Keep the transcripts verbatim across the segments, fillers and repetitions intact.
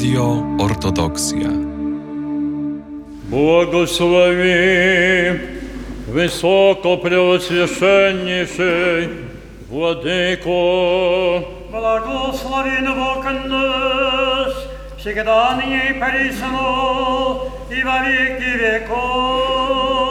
Radio Ortodoksja. Благослови высокопреосвященнейший Владыко. Благословен Бог наш, всегда ныне и присно, и во веки веков.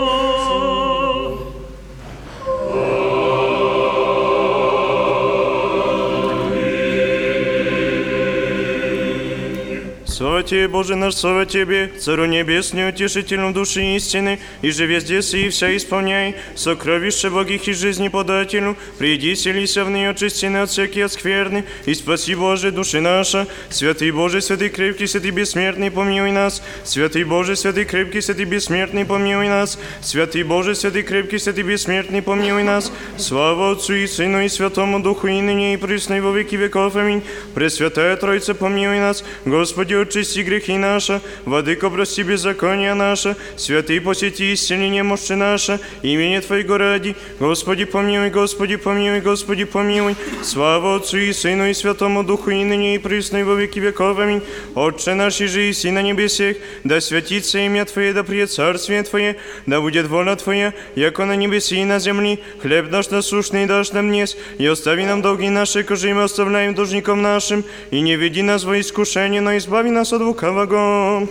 Слава Тебе, Боже наш, слава Тебе, Царю Небесный, утешительну души истины, и же везде си и вся исполняй, сокровище благих и жизни подателю, приди, селися в нее, очисти от всякие скверны, и спаси, Боже, души наша. Святый Боже, святый крепкий, святый бессмертный, помилуй нас. Святый Боже, святый крепкий, святый бессмертный, помилуй нас. Святый Боже, святый крепкий, святый бессмертный, помилуй нас. Слава Отцу и Сыну и Святому Духу, и ныне и присно и во веки веков. Аминь. Пресвятая Троица, помилуй нас. Господи, очисти грехи наши, Владыко, прости беззакония наше, святый, посети исцеление мощи наше, имени Твоего ради. Господи, помилуй, Господи, помилуй, Господи, помилуй. Слава Отцу и Сыну и Святому Духу, и ныне и присно и во веки веков. Аминь. Отче наш, иже и си на небесех, да святится имя Твое, да придет царствие Твое, да будет воля Твоя, яко на небеси и на земли. Хлеб наш насущный дашь нам днес, и остави нам долги наши, кожи мы оставляем должникам нашим, и не веди нас во искушение, но избави нас от лукавого.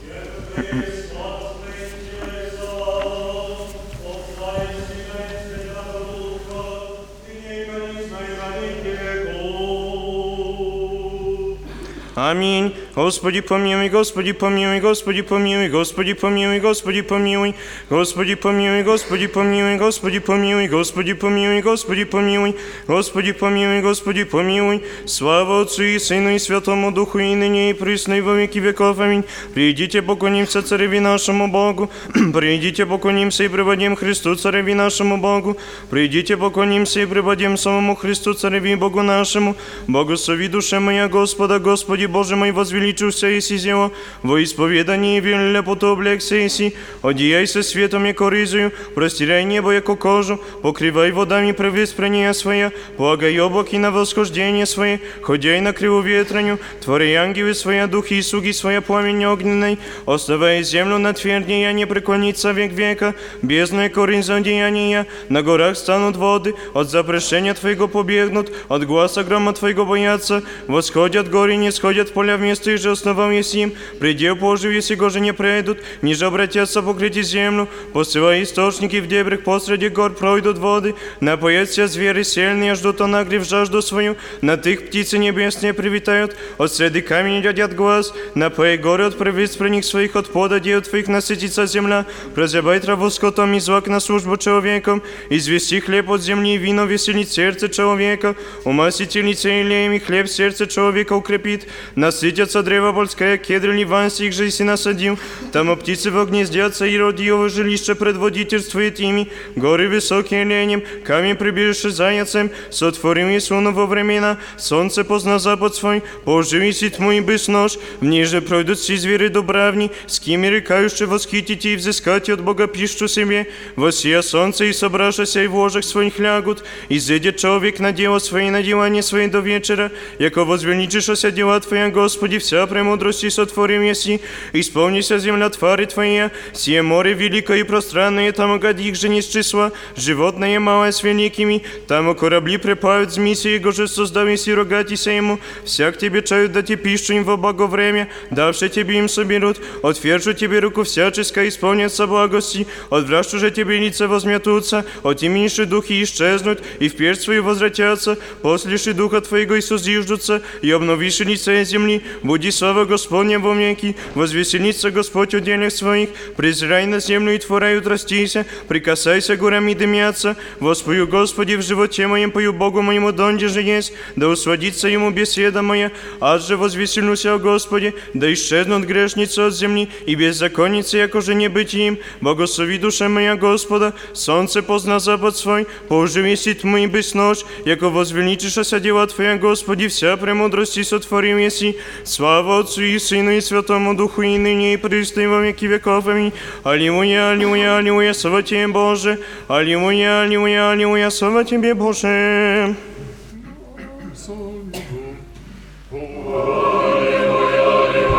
Аминь. Господи, помилуй, Господи, помилуй, Господи, помилуй, Господи, помилуй, Господи, помилуй, Господи, помилуй, Господи, помилуй, Господи, помилуй, Господи, помилуй, Господи, помилуй, Господи, помилуй, Господи, помилуй. Слава Отцу и Сыну и Святому Духу, и ныне и присно и во веки веков. Аминь. Придите, поклонимся Цареви нашему Богу. Придите, поклонимся и приводим Христу, Цареви нашему Богу. Придите, поклонимся и приводим самому Христу, Цареви Богу нашему. Благослови душа моя Господа, Господи Боже мой, возвеличился и сизело, во исповедании веля потоблекся иси, одеяйся светом яко ризою, простирай небо яко кожу, покрывай водами превоспрения своя, полагай облаки на восхождение свое, ходяй на криву ветраню, твори ангелы своя, духи и слуги своя пламени огненной, оставай землю на твердне, я не преклонится век века, бездну яко риза деяния, на горах станут воды, от запрещения Твоего побегнут, от гласа грома Твоего боятся, восходят горы, не сходят поля вместо их же основам есим, предел Божий, если го же не пройдут, ниже обратятся покрыть землю, посылай источники в дебрях, посреди гор пройдут воды, напоят все звери сельные, ждут онагрив жажду свою, на тых птицы небесные привитают, от среды камень дядят глаз, напои горы от привиц при них своих, от пода дел Твоих насытится земля, прозябай траву скотом и звак на службу человеком, извести хлеб от земли и вино веселить сердце человека, умастительница илеем и хлеб сердце человека укрепит, насытятся древо польское, кедры ливанский их же и си насадил, там птицы в гнездятся, и род его жилище предводительствует ими, горы высокие ленем, камень прибежище заяцем, сотворим и суну во времена, солнце позна запад свой, поживи си тьму и быс нож, в ниже пройдут си звери дубравни, с кими рекающие восхитите и взыскать от Бога пищу себе, восия солнце и собравшися и в ложах своих лягут, и зайдет человек на дело свои, на делание свои до вечера, яко возвеличишься дела Твоя, Господи, вся премудрости сотворим еси, исполнися земля твари Твоя, сие море великое и пространное, там годи их же не с числа, животное малое с великими, там корабли припают змеси, его же создав еси рогатися ему, всяк Тебе чают дати пищу им во благо время, давши Тебе им соберут, отвержу Тебе руку всяческа, исполнятся благости, отвращу же Тебе лица возметутся, от именьши духи исчезнут, и вперед свою возвратятся, послеши духа Твоего и созиждутся, и обновишь лице земли, буди слава Господня во веки, возвеселится Господь у делах своих, презирай на землю и творают растися, прикасайся горам и дымятся, воспою Господи в животе моем, пою Богу моему, донде же есть, да усладится ему беседа моя, аз же возвеселюся о Господе, да исчезнут грешницы от земли, и беззаконницы, яко же не быть им, благослови душа моя Господа, солнце позна запад свой, поживи си тьмы и без нож, яко возвеличишься дела Твоя, Господи, вся премудрости сотворим еси, слава Отцу и Сыну и Святому Духу, и ныне и присно и во веки веков. Аминь. Аллилуйя, аллилуйя, аллилуйя, слава Тебе, Боже. Аллилуйя, аллилуйя, аллилуйя, слава Тебе, Боже. Аллилуйя, аллилуйя,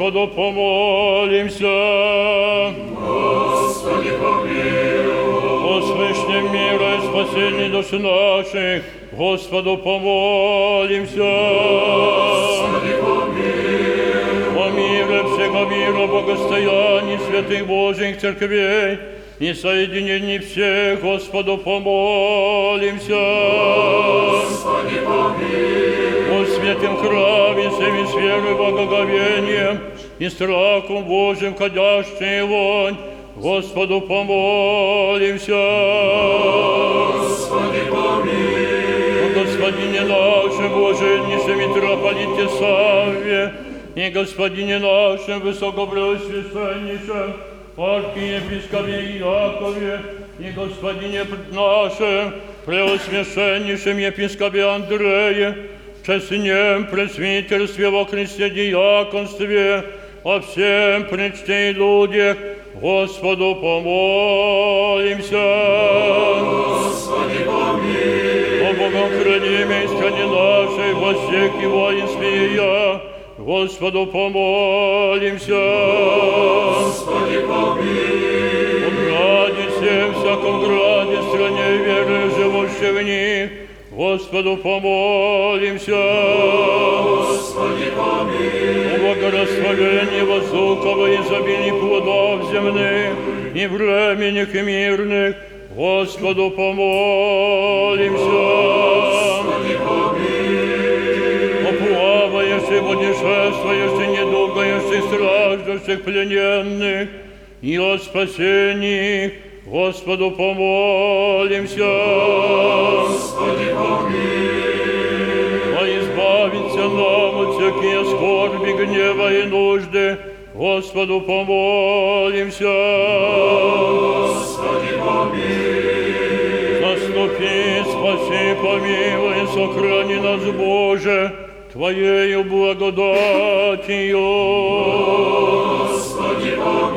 Господу помолимся. Господи, помилуй. О свышнем мира и спасении души наших, Господу помолимся. Господи, помилуй. О мире всего мира, богостоянии святых Божьих церквей и соединении всех, Господу помолимся. Господи, помилуй. О святом храме, всеми с верой, благоговением и страхом Божьим ходящий вонь, Господу помолимся. Господи, помилуй. О Господине нашем, блаженнейшем митрополите Савве, и Господине нашем, высокопреосвященнейшем архиепископе Иакове, и Господине нашем, преосвященнейшем епископе Андрее, в честном пресвитерстве во Христе диаконстве, о всем пречте и людях, Господу помолимся. Господи, помилуй. О Богом хранимой стране нашей, во всех и воинстве я, Господу помолимся. Господи, помилуй. О граде всем, всяком граде, стране веры, живущей в них, Господу помолимся. Господи, помилуй. О благорастворении воздухов и изобилии плодов земных и временных и мирных, Господу помолимся. Господи, помилуй. О плавающих, путешествующих, недугающих, страждущих, плененных и о спасении, Господу помолимся. Господи, помилуй. А избавиться нам от всякие скорби, гнева и нужды, Господу помолимся. Господи, помилуй. Заступи, спаси, помилуй, сохрани нас, Боже, Твоею благодатью. Господи,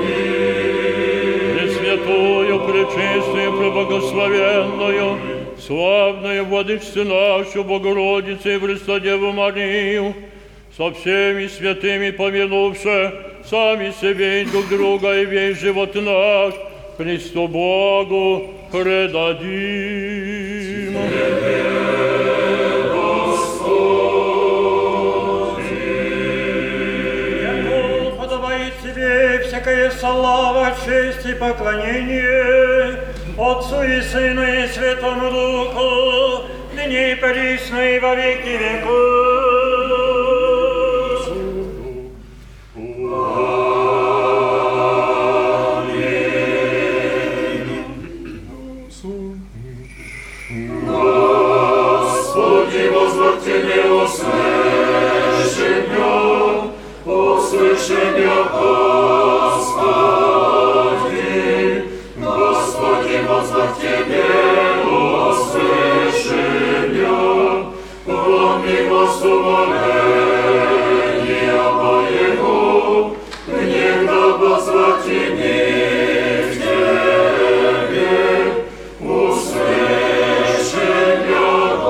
помилуй. Пресвятую, пречистую, преблагословенную, славную Владычицу нашу, Богородицу и Престодеву Марию, со всеми святыми помянувши сами себе и друг друга, и весь живот наш Христу Богу предадим. Подобает тебе всякая слава, честь и поклонение Отцу и Сыну и Святому Духу, ныне и присно и во веки веков. Господи, возврат Тебе услышим я, услышим я, Господи. Господи, возврат Тебе услышим я, помни возумоления моего, гневно возврати мне в Тебе, услышим я,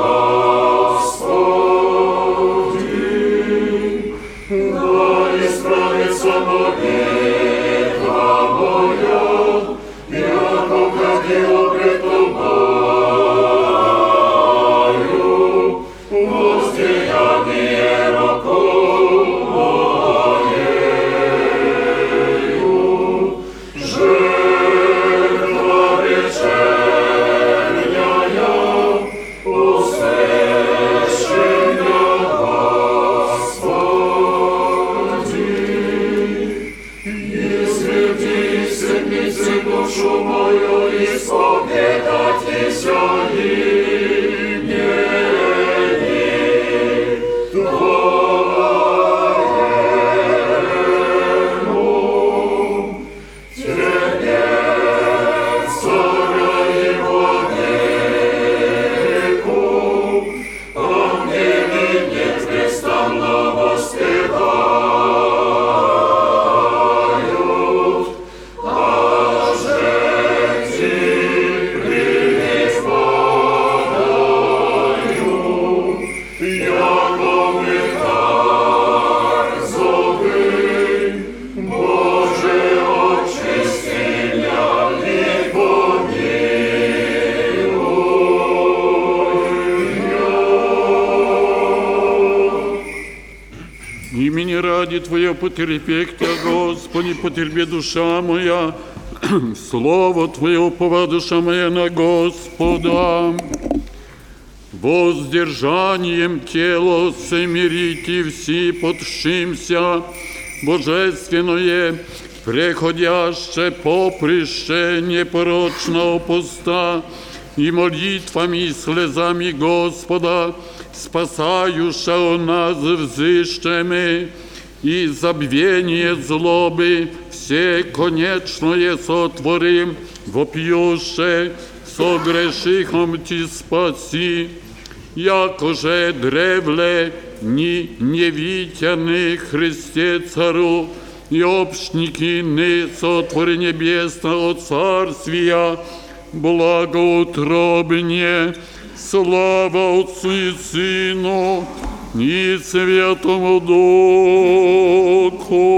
Господи. Да исправится молитва моя, яко ходила пред Тобой. ради Твоего потерпекта, Господи, потерпи душа моя, Слово Твое упова душа моя на Господа. Воздержанием тело семирите все подшимся, божественное, преходяще поприще непорочного поста и молитвами и слезами Господа, спасающего нас взыщеми, и забвение злобы все конечное сотворим, вопиюще, со грешихом Ти спаси, якоже древле ни невитяны Христе Цару, и общники ны сотвори небесного Царствия, благоутробне, слава Отцу и Сыну, и Святому Духу.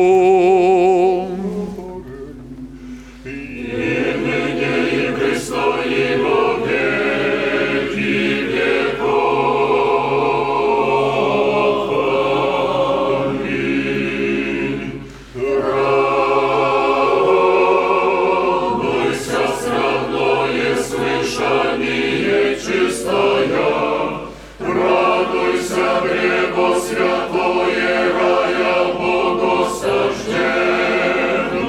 Святое рая богосожденное,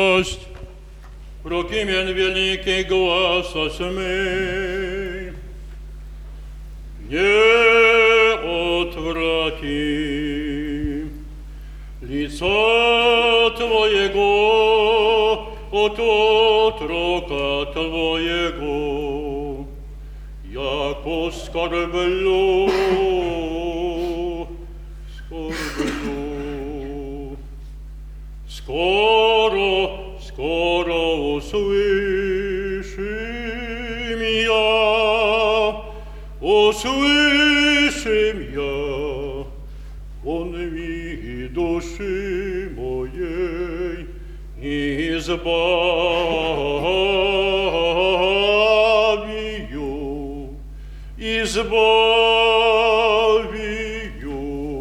miłość, prokimień wielki głasa smej, nie odwraci lica Twojego od otroka Twojego, jako skarbelu, skarbelu. Skoro, skoro usłyszym ja, usłyszym ja, on mi duszy mojej i zbawi ją, i zbawi ją.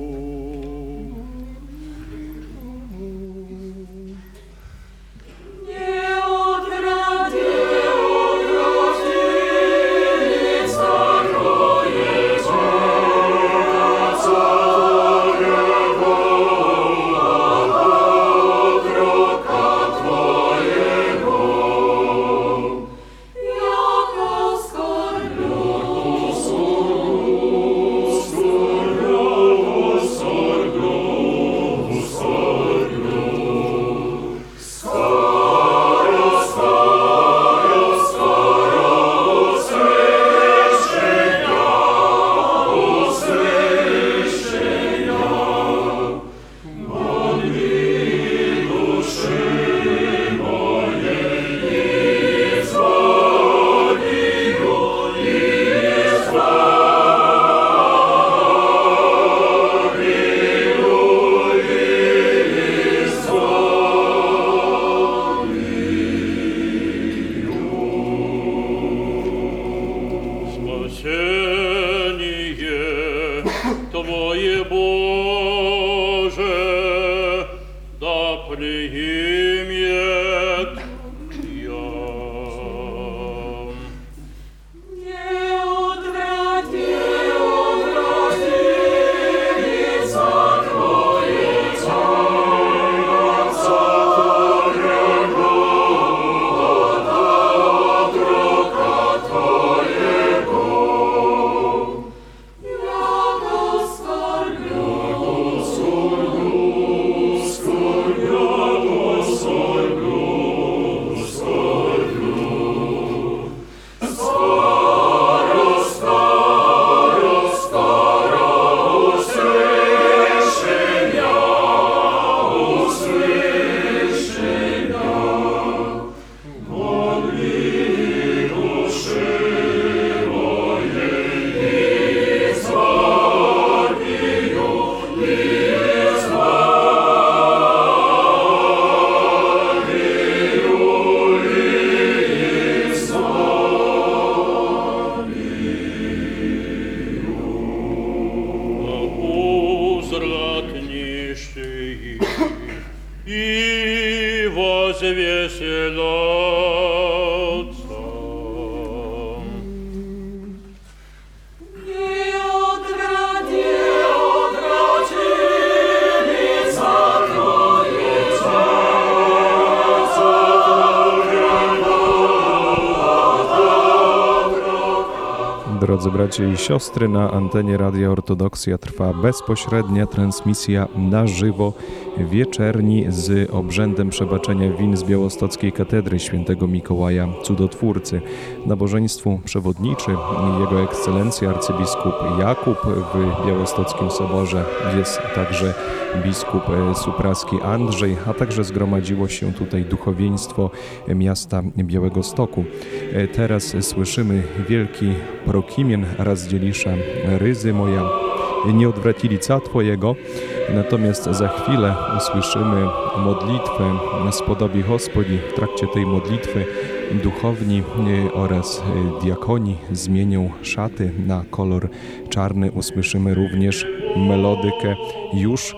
Drodzy bracia i siostry, na antenie Radia Ortodoksja trwa bezpośrednia transmisja na żywo wieczerni z obrzędem przebaczenia win z białostockiej katedry świętego Mikołaja Cudotwórcy. Nabożeństwu przewodniczy Jego Ekscelencja arcybiskup Jakub w Białostockim Soborze. Jest także biskup supraski Andrzej, a także zgromadziło się tutaj duchowieństwo miasta Białegostoku. Teraz słyszymy wielki prokimien Razdzielisza Ryzy moja, nie odwracili ca Twojego. Natomiast za chwilę usłyszymy modlitwę Spodobie Gospodzi. W trakcie tej modlitwy duchowni oraz diakoni zmienią szaty na kolor czarny. Usłyszymy również melodykę już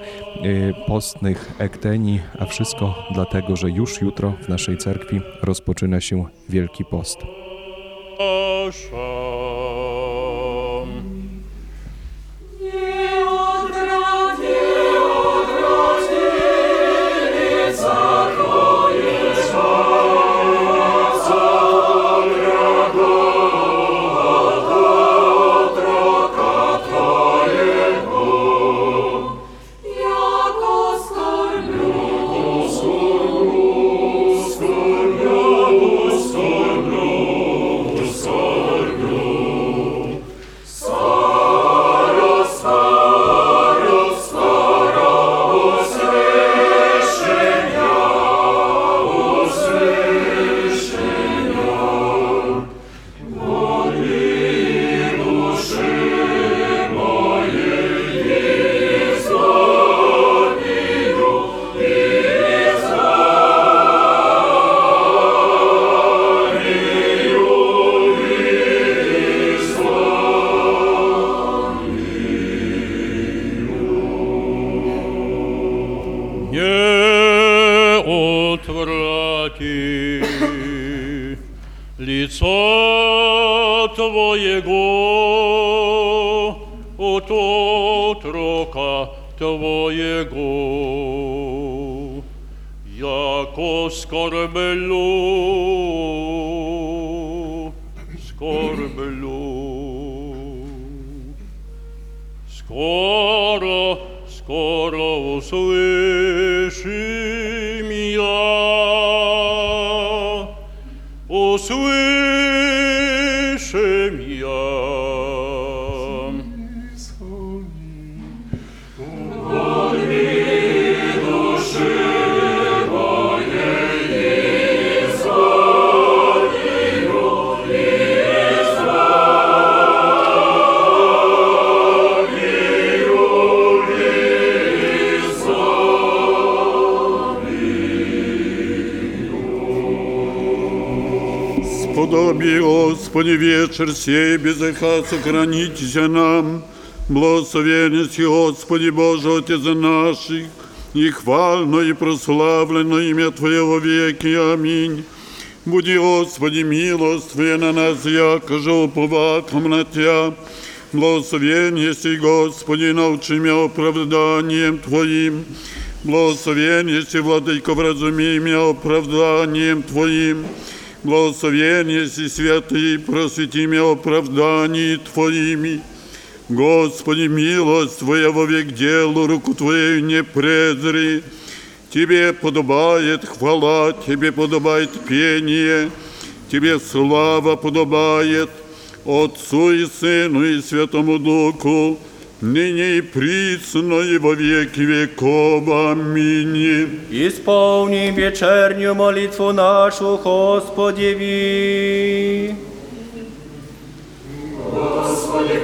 postnych ekteni, a wszystko dlatego, że już jutro w naszej cerkwi rozpoczyna się Wielki Post. Odwrócili za Twoje обрати лицо Твоего от отрока Твоего, яко скорблю, скорблю. Скоро, скоро услышим я, услышим я. Подобие, Господи, вечер сей без греха сохранитеся нам, благословенности, Господи Боже, Отец наших, и хвально и прославлено имя Твое во веки. Аминь. Буди, Господи, милостивее на нас, яко же уповаком на Тя. Благословен сей, Господи, научи меня оправданием Твоим. Благословен сей, Владыко, вразуми меня оправданием Твоим. Благословен еси святый, просвети меня оправдании Твоими. Господи, милость Твоя вовек делу, руку Твою не презри. Тебе подобает хвала, Тебе подобает пение, Тебе слава подобает, Отцу и Сыну и Святому Духу, ныне и присно и во веки веков. Аминь. Исполни вечернюю молитву нашу, Господеви. Господи,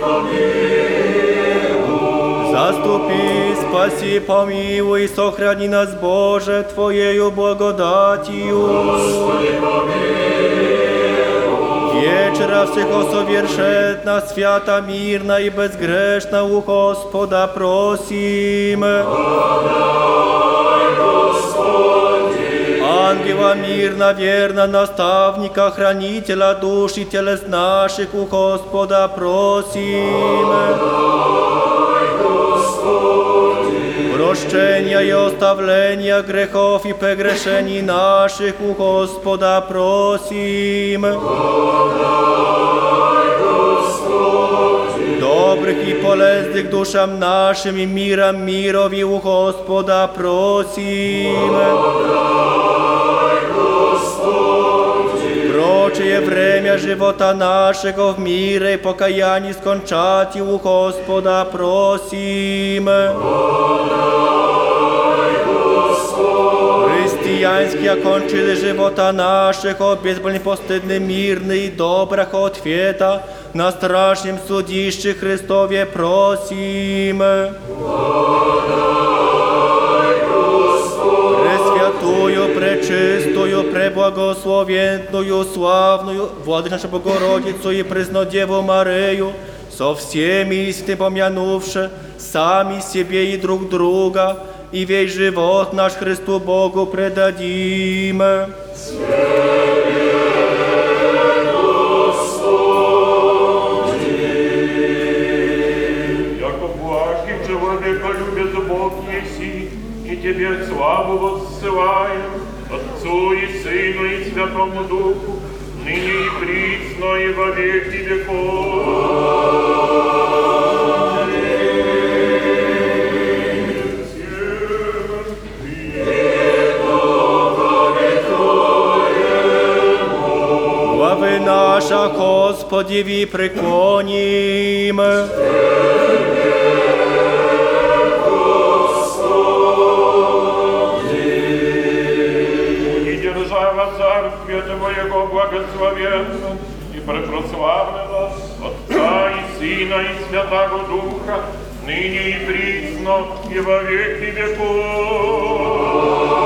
помилуй. Заступи, спаси, помилуй, сохрани нас, Боже, Твоею благодатью. Господи, помилуй. Вечера всего совершенна, свята, мирна и безгрешна у Господа просим. Подай, Господи. Ангела мирно, верно, наставника, хранителя душ и телес наших у Господа просим. Подай, Господи. Прощения и оставления грехов и погрешений наших у Господа просим. Подай, Господи. Добрых и полезных душам нашим и миром мирови у Господа просим. Подай, Господи. Прочее время живота нашего в мире и покаянии скончати у Господа просим. Християнски окончили живота нашего, безбольный, постыдный, мирный, доброго ответа на страшном судище Христове просим. Пресвятую, пречистую, преблагословенную, славную, Владыку нашу Богородицу и Преснодеву Марию, со всеми истинно помянувши сами себе и друг друга, и весь живот наш Христу Богу предадим. Яко блажким человеколюбец Бог еси, и Тебе славу воссылаем, Отцу и Сыну и Святому Духу, ныне и присно и во веки веков. Глави наша, Господи, преклоним. И держава Царствия Твоего благословенна и препрославлена Отца и Сына и Святого Духа, ныне и присно и во веки веков.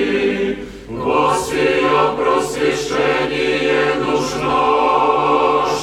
Господи, Господи, просвещение душ наш.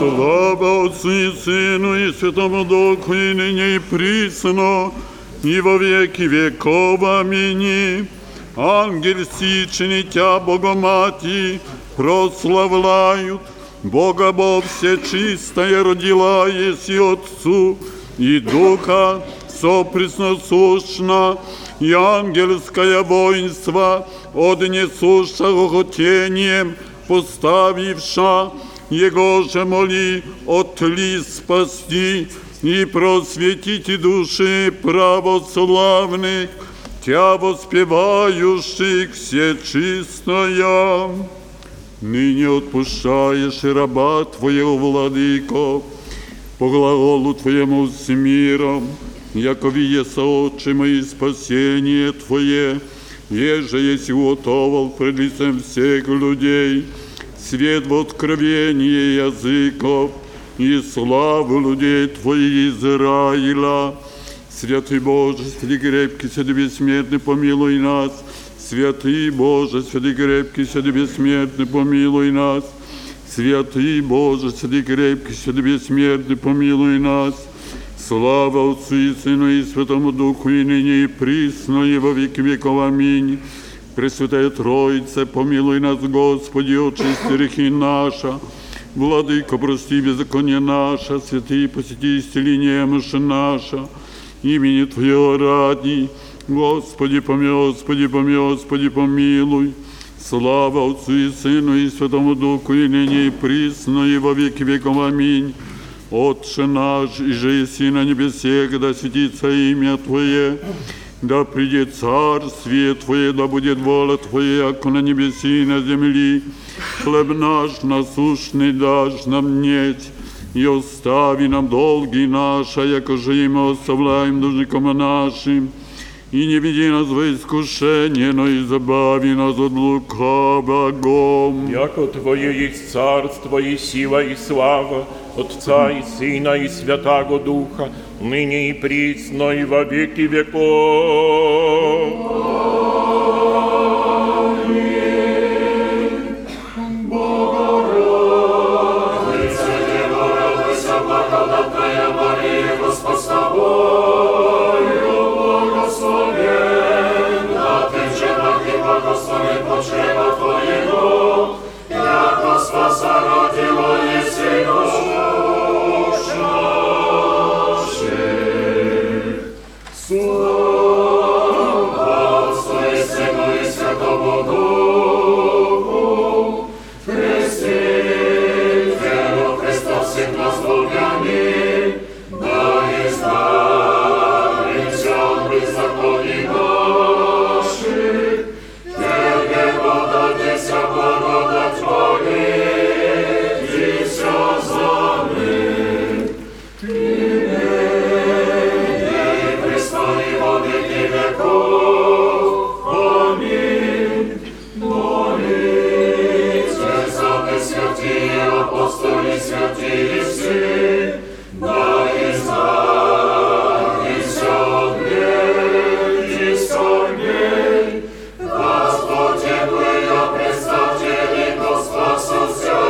Слава Отцу и Сыну и Святому Духу, и ныне и присно, и во веки веков. Аминь. Ангел сичный Тя, Богомати, прославляют. Бога Бог всечистая родила, еси Отцу и Духа сопресносущна, и ангельское воинство, однесуша гоготением, поставивша, Его же моли от ли спасти и просветите души православных, Тя воспевающих всечистая. Ныне отпущаешь раба Твоего, Владыко, по глаголу Твоему с миром, якови еса, Отче мои, спасение Твое, еже еси уготовал пред лицем всех людей, свет в откровении языков и славу людей Твоих Израиля. Святый Боже, святый крепкий, святый бессмертный, помилуй нас. Святый Боже, святый крепкий, святый бессмертный, помилуй нас. Святый Боже, святый крепкий, святый бессмертный, помилуй нас. Слава Отцу и Сыну и Святому Духу, и ныне и присно, и во веки веков. Аминь. Пресвятая Троица, помилуй нас, Господи, очисти грехи наша. Владыко, прости беззаконие наше, святые, посети, исцели немощи наша. Имени Твоего ради, Господи, помилуй, Господи, помилуй, Господи, помилуй. Слава Отцу и Сыну и Святому Духу, и ныне и присно, и во веки веков. Аминь. Отче наш, и же еси на небесех, да светится имя Твое, да придет царствие Твое, да будет воля Твоя, как на небеси и на земли. Хлеб наш насущный дашь нам днесь, и остави нам долги наши, яко же и мы оставляем должникам нашим. И не веди нас во искушение, но избави нас от лукавого. Яко Твое есть царство и сила и слава, Отца и Сына и Святаго Духа, ныне и присно и во веки веков. Господь с тобою, благословен, да ты в женах и благословен почреба Твоего, яко спаса родила еси душ наших. Слава Отцу и Сыну и Святому Духу, Христителю Христа всех нас Богами, да избавимся от беззаконий наших, Тебе подадися благодать молитися за них. Тебе и пристои во веки веков. Аминь. Молитесь за святые апостоли, святые все, да избавимся от грех и скорбей. Господь, Твоя предстатели, Господа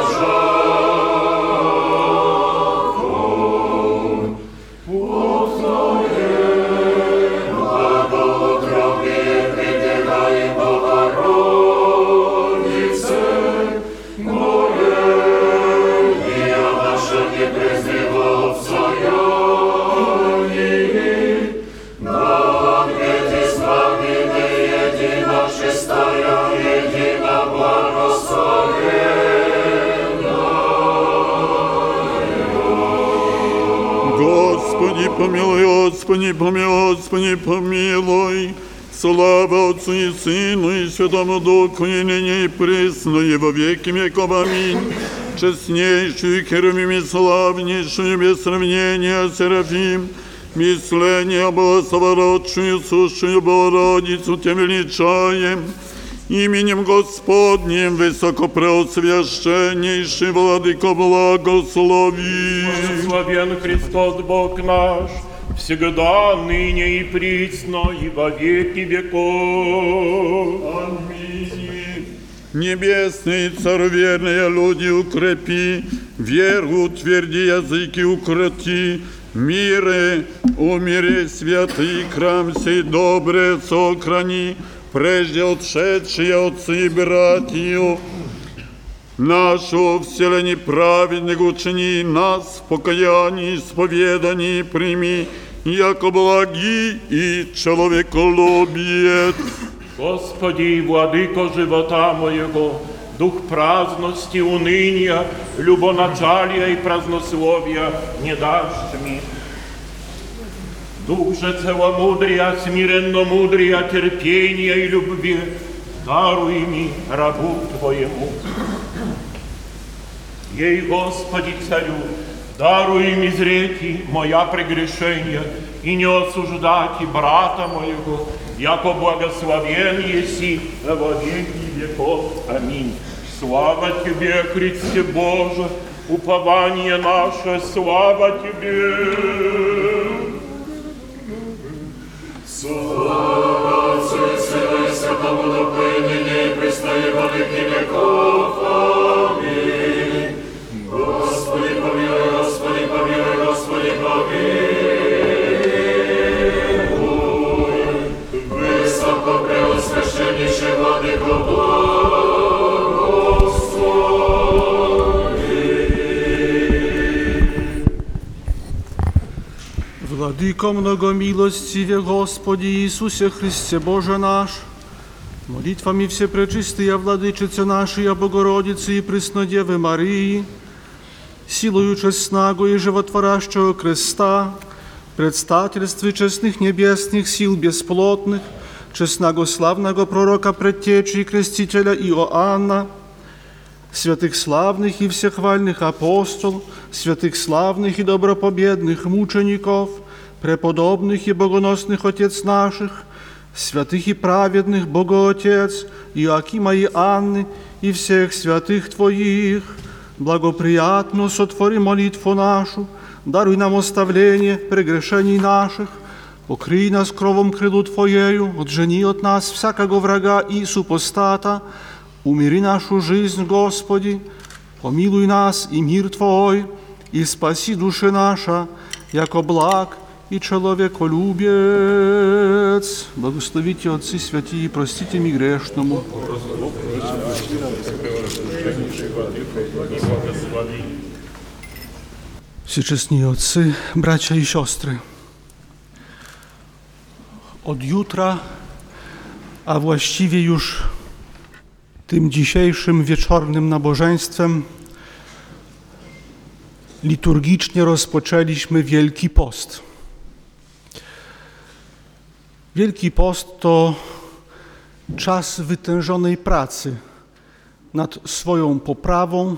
всяжаков. Узнаем благоутробие, прибегаем Богородице, моления наша не презрела в Саянии. Да ответ избавлены, едино чистая, едино благословенная. Господи, помилуй, Господи, помилуй, Господи, помилуй. Слава Отцу и Сыну и Святому Духу, и ныне и присно, и во веки веков. Аминь. Честнейшую, херувим и славнейшую, без сравнения, Серафим, мисление Богословородшую, сущую Богородицу Те величаем, именем Господним высокопреосвященнейший Владыко благослови. Благословен Христос Бог наш, всегда, ныне и присно, и во веки веков. Аминь. Небесный Царь верные люди укрепи, веру тверди, языки укроти, миры, о мире святый храм сей добре сохрани, прежде отшедшие отцы и братья, нашу вселенной праведных учини, нас в покаянии, исповедании прими, яко благий и человеколюбец. Господи, Владыко живота моего, дух праздности, уныния, любоначалия и празднословия не дашь ми. Дух же целомудрия, смиренно-мудрия, терпения и любви, даруй ми, рабу Твоему. Ей, Господи, Царю, даруй ми зрети моя прегрешения и не осуждать и брата моего, яко благословен еси во веки веков. Аминь. Слава Тебе, Христе Боже, упование наше, слава Тебе. Слава Отцу и Сыну и Святому Духу, и ныне и присно и во веки веков. Аминь. Господи помилуй, Господи помилуй, Господи помилуй. Высоко преосвященнейший Владыко благослови. Владыко многомилостиве, Господи Иисусе Христе Боже наш, молитвами Всепречистые Владычицы нашей, Богородицы и Преснодевы Марии, силою честного и животворящего креста, предстательстве честных небесных сил бесплотных, честного славного пророка предтечи и крестителя Иоанна, святых славных и всехвальных апостол, святых славных и добропобедных мучеников, преподобных и богоносных отец наших, святых и праведных Богоотец, Иоакима и Анны и всех святых Твоих, благоприятно сотвори молитву нашу, даруй нам оставление прегрешений наших, покрий нас кровом крылу Твоею, отжени от нас всякого врага и супостата, умири нашу жизнь, Господи, помилуй нас и мир Твой, и спаси души наша, яко благ и человеколюбец. Благословите Отцы святые, и простите ми грешному. Всечестні Отцы, bracia i siostry, od jutra, a właściwie już tym dzisiejszym wieczornym nabożeństwem liturgicznie rozpoczęliśmy Wielki Post. Wielki Post to czas wytężonej pracy nad swoją poprawą,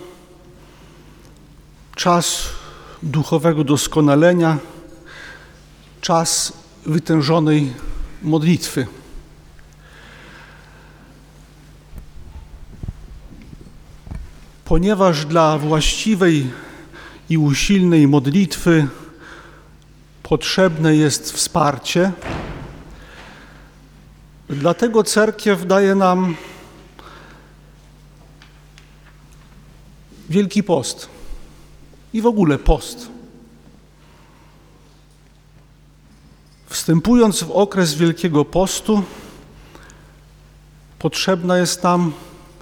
czas duchowego doskonalenia, czas wytężonej modlitwy. Ponieważ dla właściwej i usilnej modlitwy potrzebne jest wsparcie, dlatego Cerkiew daje nam Wielki Post i w ogóle post. Wstępując w okres Wielkiego Postu, potrzebna jest nam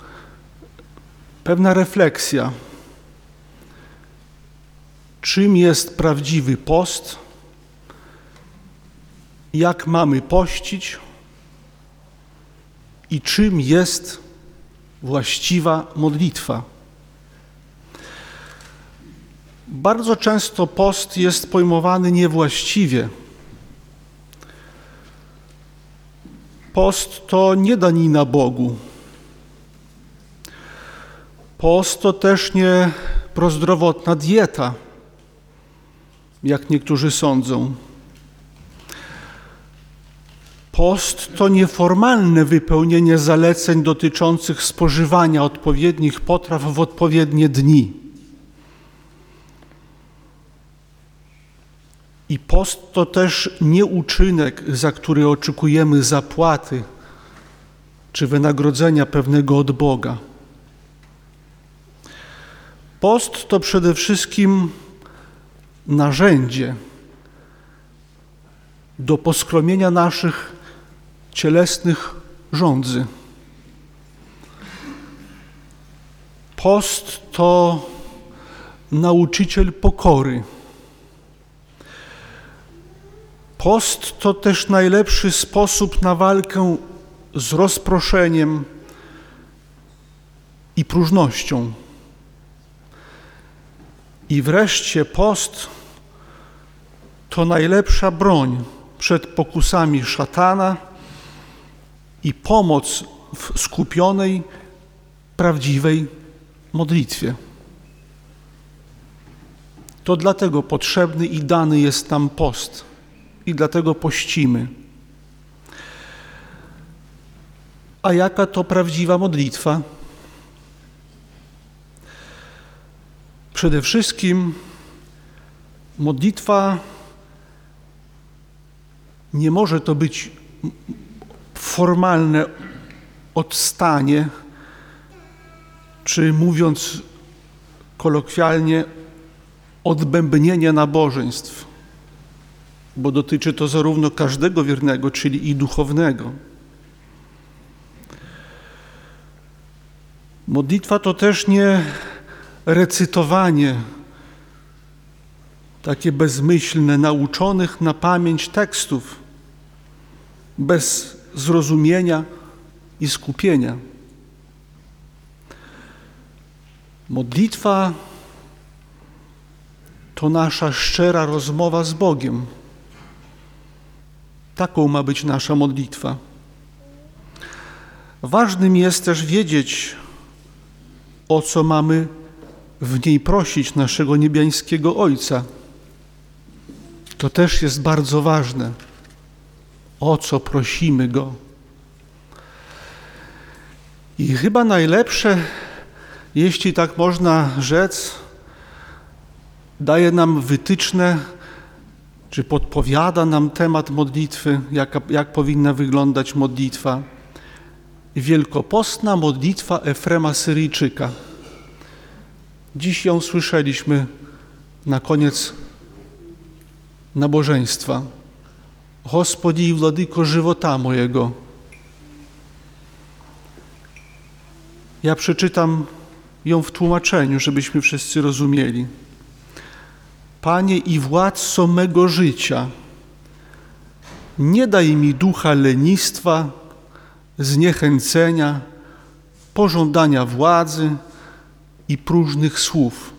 pewna refleksja. Czym jest prawdziwy post? Jak mamy pościć? I czym jest właściwa modlitwa? Bardzo często post jest pojmowany niewłaściwie. Post to nie danina Bogu. Post to też nie prozdrowotna dieta, jak niektórzy sądzą. Post to nieformalne wypełnienie zaleceń dotyczących spożywania odpowiednich potraw w odpowiednie dni. I post to też nie uczynek, za który oczekujemy zapłaty, czy wynagrodzenia pewnego od Boga. Post to przede wszystkim narzędzie do poskromienia naszych cielesnych żądzy. Post to nauczyciel pokory. Post to też najlepszy sposób na walkę z rozproszeniem i próżnością. I wreszcie post to najlepsza broń przed pokusami szatana i pomoc w skupionej, prawdziwej modlitwie. To dlatego potrzebny i dany jest nam post i dlatego pościmy. A jaka to prawdziwa modlitwa? Przede wszystkim modlitwa nie może to być formalne odstanie, czy mówiąc kolokwialnie, odbębnienie nabożeństw, bo dotyczy to zarówno każdego wiernego, czyli i duchownego. Modlitwa to też nie recytowanie takie bezmyślne, nauczonych na pamięć tekstów, bez zrozumienia i skupienia. Modlitwa to nasza szczera rozmowa z Bogiem. Taką ma być nasza modlitwa. Ważnym jest też wiedzieć, o co mamy w niej prosić naszego niebiańskiego Ojca. To też jest bardzo ważne. O co prosimy Go. I chyba najlepsze, jeśli tak można rzec, daje nam wytyczne, czy podpowiada nam temat modlitwy, jak, jak powinna wyglądać modlitwa. Wielkopostna modlitwa Efrema Syryjczyka. Dziś ją słyszeliśmy na koniec nabożeństwa. Gospodzi i Władyko żywota mojego. Ja przeczytam ją w tłumaczeniu, żebyśmy wszyscy rozumieli. Panie i władco mego życia, nie daj mi ducha lenistwa, zniechęcenia, pożądania władzy i próżnych słów.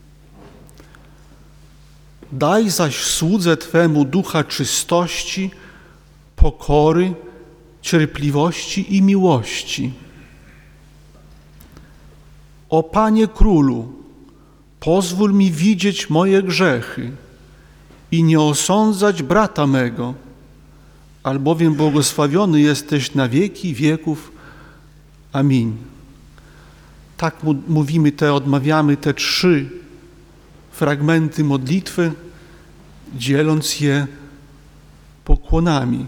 Daj zaś słudze Twemu ducha czystości, pokory, cierpliwości i miłości. O Panie Królu, pozwól mi widzieć moje grzechy i nie osądzać brata mego, albowiem błogosławiony jesteś na wieki wieków. Amin. Tak mówimy te, odmawiamy te trzy fragmenty modlitwy, dzieląc je pokłonami.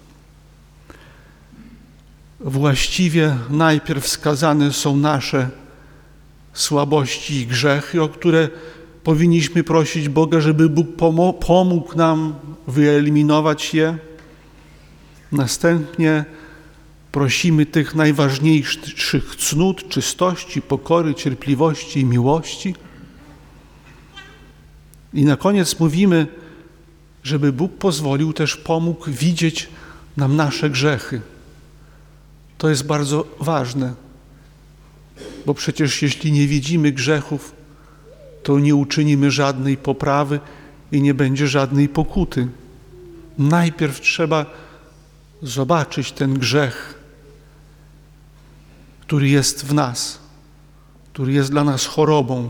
Właściwie najpierw wskazane są nasze słabości i grzechy, o które powinniśmy prosić Boga, żeby Bóg pomógł nam wyeliminować je. Następnie prosimy tych najważniejszych cnót, czystości, pokory, cierpliwości i miłości. I na koniec mówimy, żeby Bóg pozwolił, też pomógł widzieć nam nasze grzechy. To jest bardzo ważne, bo przecież jeśli nie widzimy grzechów, to nie uczynimy żadnej poprawy i nie będzie żadnej pokuty. Najpierw trzeba zobaczyć ten grzech, który jest w nas, który jest dla nas chorobą.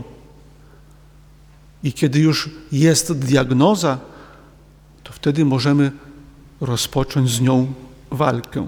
I kiedy już jest diagnoza, to wtedy możemy rozpocząć z nią walkę.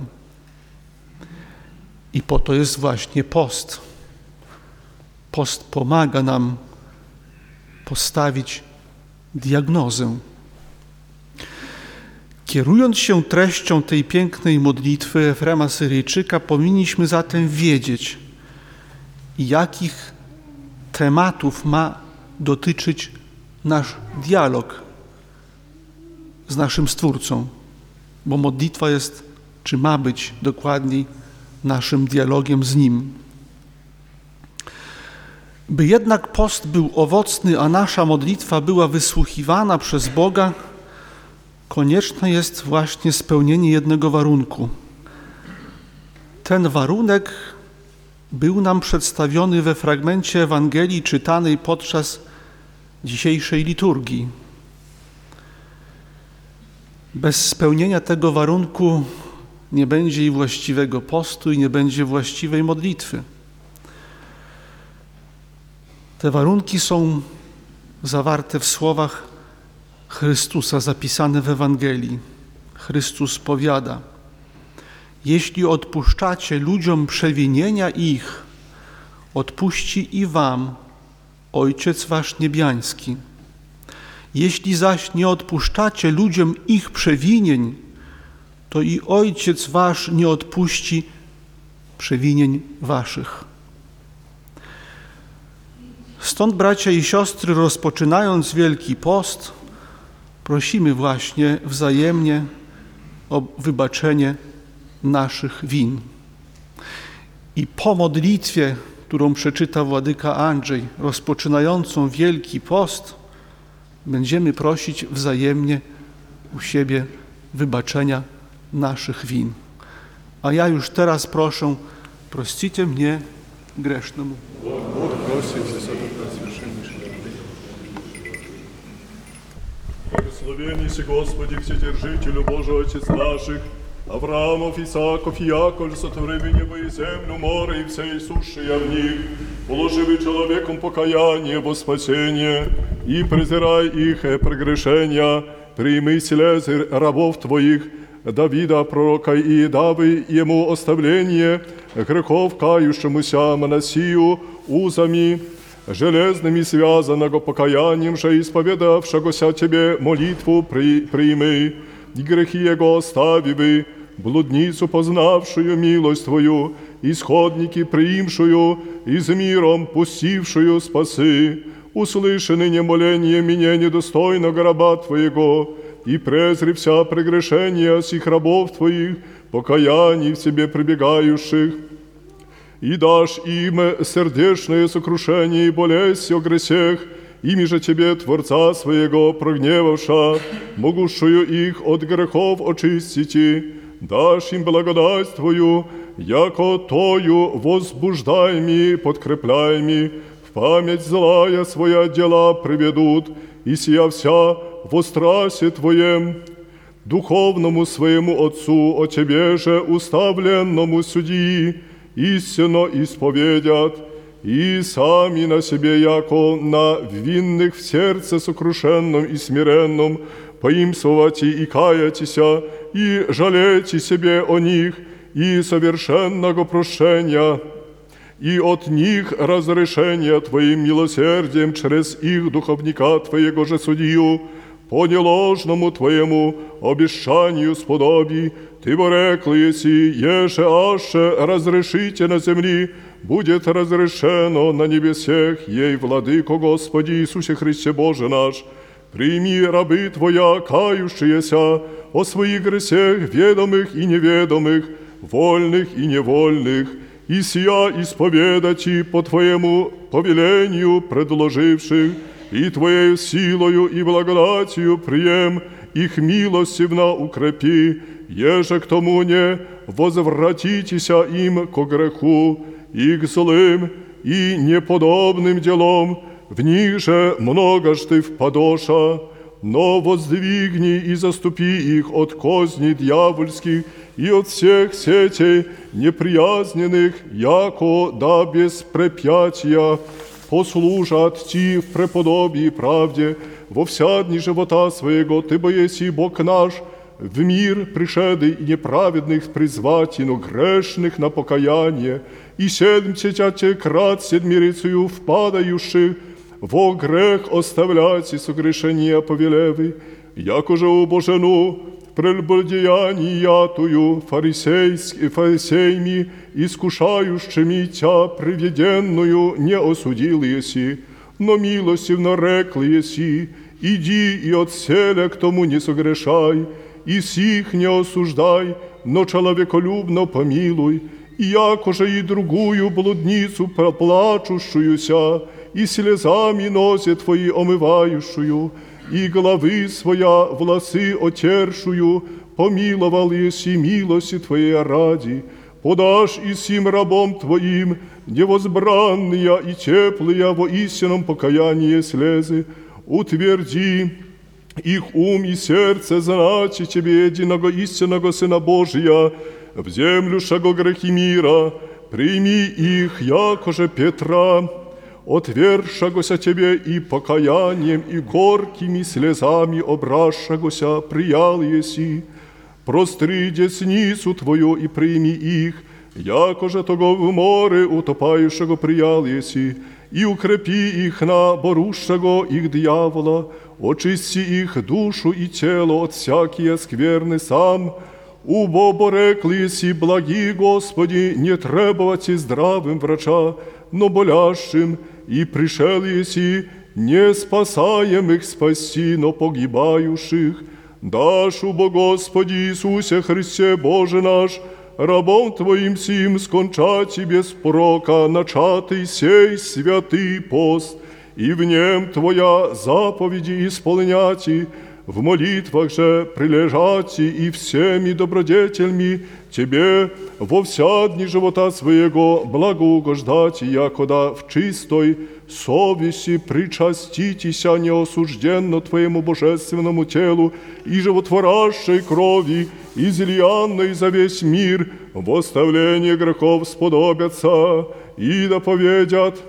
I po to jest właśnie post. Post pomaga nam postawić diagnozę. Kierując się treścią tej pięknej modlitwy Efrema Syryjczyka, powinniśmy zatem wiedzieć, jakich tematów ma dotyczyć nasz dialog z naszym Stwórcą, bo modlitwa jest, czy ma być dokładniej, naszym dialogiem z Nim. By jednak post był owocny, a nasza modlitwa była wysłuchiwana przez Boga, konieczne jest właśnie spełnienie jednego warunku. Ten warunek był nam przedstawiony we fragmencie Ewangelii czytanej podczas dzisiejszej liturgii. Bez spełnienia tego warunku nie będzie i właściwego postu, i nie będzie właściwej modlitwy. Te warunki są zawarte w słowach Chrystusa zapisane w Ewangelii. Chrystus powiada: jeśli odpuszczacie ludziom przewinienia ich, odpuści i wam Ojciec wasz niebiański. Jeśli zaś nie odpuszczacie ludziom ich przewinień, to i Ojciec wasz nie odpuści przewinień waszych. Stąd, bracia i siostry, rozpoczynając Wielki Post, prosimy właśnie wzajemnie o wybaczenie naszych win. I po modlitwie, którą przeczyta Władyka Andrzej, rozpoczynającą Wielki Post, będziemy prosić wzajemnie u siebie wybaczenia naszych win. A ja już teraz proszę, простите mnie grzesznemu. Благословенный си Господи, Вседержителю Божий, Отец наших, Авраамов, Исааков и Яаков, сотвори небо и землю, море и все сущее в них, положивый человеком покаяние во спасение, и презирай их прегрешения, прими селезы рабов Твоих, Давида, пророка, и давы ему оставление грехов кающемуся Манасию узами, железными связанного покаянием же исповедавшегося Тебе молитву при, прими, и грехи Его оставивы, блудницу, познавшую милость Твою, исходники приимшую, и с миром пустившую спаси, услыши ныне моление меня недостойного раба Твоего, и презри вся прегрешения сих рабов Твоих, покаяний в Тебе прибегающих, и дашь им сердечное сокрушение и болезнь о гресех, ими же Тебе, Творца Своего, прогневавша, могущую их от грехов очистити, дашь им благодать Твою, яко Тою возбуждаеми, подкрепляеми, в память злая своя дела приведут, и сия вся во страсе Твоем, духовному своему Отцу, о Тебе же уставленному судьи, истинно исповедят, и сами на себе, яко на винных в сердце сокрушенном и смиренном, поимствовать и каятися, и жалейте себе о них, и совершенного прощения, и от них разрешения Твоим милосердием через их духовника Твоего же судью, по неложному Твоему обещанию сподоби, Ты ворекл еси, еже аше разрешите на земли, будет разрешено на небесех, ей, Владыко Господи Иисусе Христе Боже наш, прими рабы Твоя, кающиеся о своих гресех, ведомых и неведомых, вольных и невольных, и сия исповедать и по Твоему повелению предложивших, и Твоею силою и благодатью прием их милостивно укрепи, еже к тому не возвратитеся им ко греху и к злым и неподобным делам, в них же много ж Ты впадоша, но воздвигни и заступи их от козней дьявольских и от всех сетей неприязненных, яко да без препятия послужат Ти в преподобии правде во вся дни живота своего, Ты боеси Бог наш, в мир пришедый и неправедных призвать, но грешных на покаяние, и седмдесят крат седмирицею впадающих во грех оставлять и согрешения повелевы, яко же убожену прелюбодеяниятую фарисейск- фарисеями, искушающими тя приведенную, не осудил еси, но милостивно рекл еси, иди и отселя к тому не согрешай, и сих не осуждай, но человеколюбно помилуй, и якоже и другую блудницу проплачущуюся, и слезами носе твои омывающую, и головы своя волосы отершую, помиловал еси милости твоей ради, подашь и сим рабом твоим невозбранные и теплые во истинном покаянии слезы, утверди их ум и сердце, знати тебе единого истинного Сына Божия, в землю шаго грехи мира, прими их, якоже Петра, отвергшагося тебе и покаянием, и горькими слезами обращагося приял еси, простри десницу твою и прими их, якоже того в море утопающего приял еси, и укрепи их на борущего их дьявола, очисти их душу и тело от всякие скверны сам, убо борекли еси благи, Господи, не требовать и здравым врача, но болящим, и пришел еси не спасаемых спасти, но погибающих. Дашь, убо Господи Иисусе Христе Боже наш, рабом Твоим сим скончати без порока, начатый сей святый пост, и в нем Твоя заповеди исполняти, в молитвах же прилежати и всеми добродетельми Тебе во вся дни живота своего благоугождати, якода в чистой совести причаститеся неосужденно Твоему божественному телу и животворящей крови, излиянной за весь мир, в оставление грехов сподобятся, и да поведят,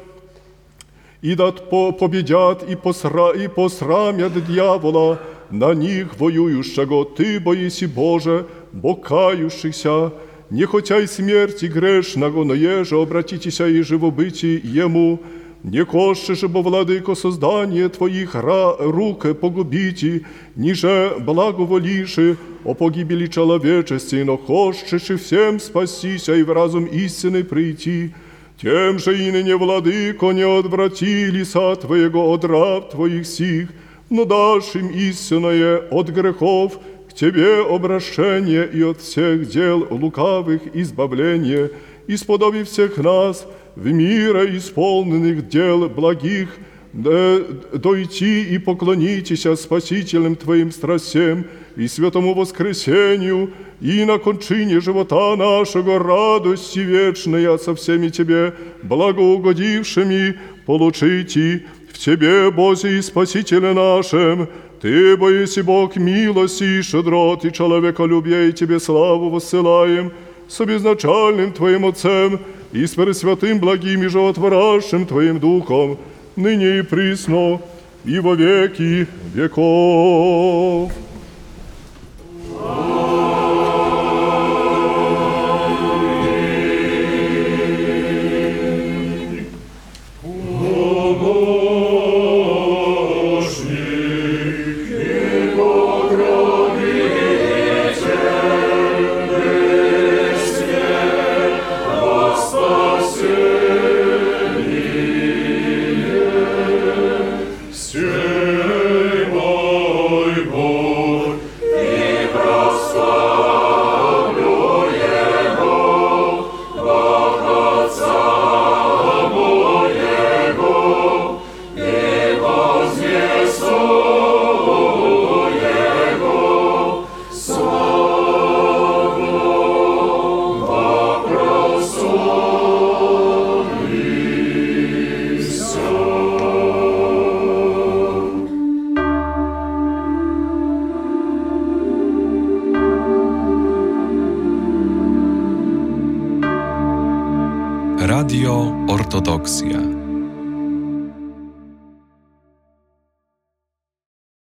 и да победят и, посра, и посрамят дьявола, на них воюющего Ты боиси, Боже, бо кающихся, не хотя и смерти грешного, но еже обратитеся и живобыти Ему, не коще же, бо, владыко, создание Твоих рук погубите, ниже благоволиши о погибели человечести, но хочешь и всем спастися и в разум истины прийти, тем же и ныне, владыко, не отвратили са Твоего от раб Твоих сих, но дашь им истинное от грехов, к Тебе обращение и от всех дел лукавых избавление, исподоби всех нас в мире исполненных дел благих, да, дойти и поклонитеся спасителям Твоим страстям и святому воскресению, и на кончине живота нашего радости вечная со всеми Тебе благоугодившими получите в Тебе, Бозе и Спасителе нашем. Ты, боиси Бог милости и щедрот, и человеколюбия, и Тебе славу воссылаем с обезначальным Твоим Отцем и с Пресвятым благим и животворящим Твоим Духом, ныне и присно, и во веки веков. Radio Ortodoksja.